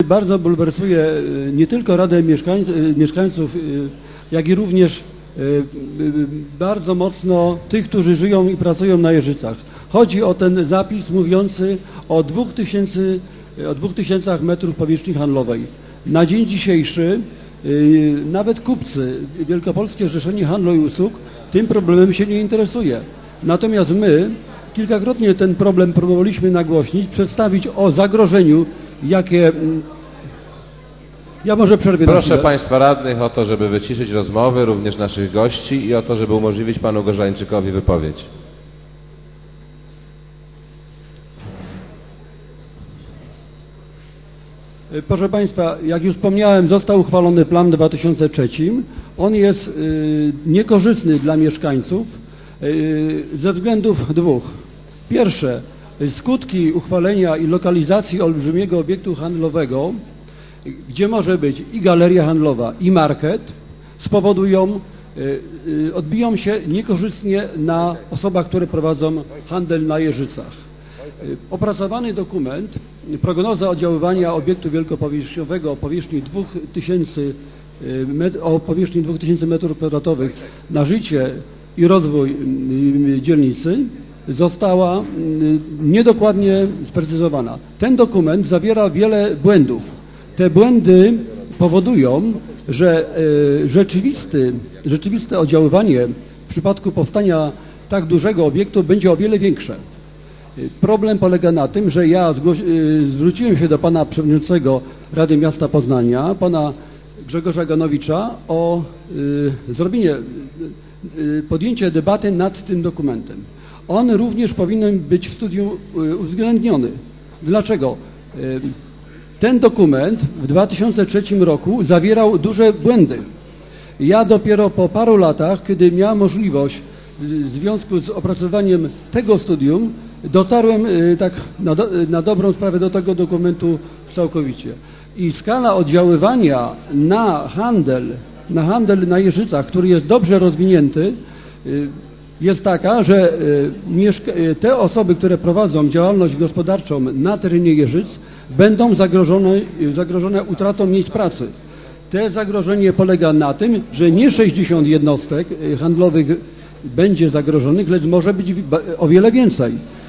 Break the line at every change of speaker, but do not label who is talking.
Bardzo bulwersuje nie tylko Radę Mieszkańców, jak i również bardzo mocno tych, którzy żyją i pracują na Jeżycach. Chodzi o ten zapis mówiący o 2000 metrów powierzchni handlowej. Na dzień dzisiejszy nawet kupcy, Wielkopolskie Zrzeszenie Handlu i Usług tym problemem się nie interesuje. Natomiast my kilkakrotnie ten problem próbowaliśmy nagłośnić, przedstawić o zagrożeniu, jakie... Ja może przerwę.
Proszę Państwa radnych o to, żeby wyciszyć rozmowy, również naszych gości i o to, żeby umożliwić panu Gorzańczykowi wypowiedź.
Proszę Państwa, jak już wspomniałem, został uchwalony plan w 2003. On jest niekorzystny dla mieszkańców ze względów dwóch. Pierwsze, skutki uchwalenia i lokalizacji olbrzymiego obiektu handlowego, gdzie może być i galeria handlowa, i market, spowodują, odbiją się niekorzystnie na osobach, które prowadzą handel na Jeżycach. Opracowany dokument, prognoza oddziaływania obiektu wielkopowierzchniowego o powierzchni 2000 m2 na życie i rozwój dzielnicy została niedokładnie sprecyzowana. Ten dokument zawiera wiele błędów. Te błędy powodują, że rzeczywiste oddziaływanie w przypadku powstania tak dużego obiektu będzie o wiele większe. Problem polega na tym, że ja zwróciłem się do pana przewodniczącego Rady Miasta Poznania, pana Grzegorza Ganowicza, o podjęcie debaty nad tym dokumentem. On również powinien być w studium uwzględniony. Dlaczego? Ten dokument w 2003 roku zawierał duże błędy. Ja dopiero po paru latach, kiedy miałem możliwość w związku z opracowaniem tego studium, dotarłem tak na dobrą sprawę do tego dokumentu całkowicie. I skala oddziaływania na handel na Jeżycach, który jest dobrze rozwinięty, jest taka, że te osoby, które prowadzą działalność gospodarczą na terenie Jeżyc, będą zagrożone utratą miejsc pracy. To zagrożenie polega na tym, że nie 60 jednostek handlowych będzie zagrożonych, lecz może być o wiele więcej.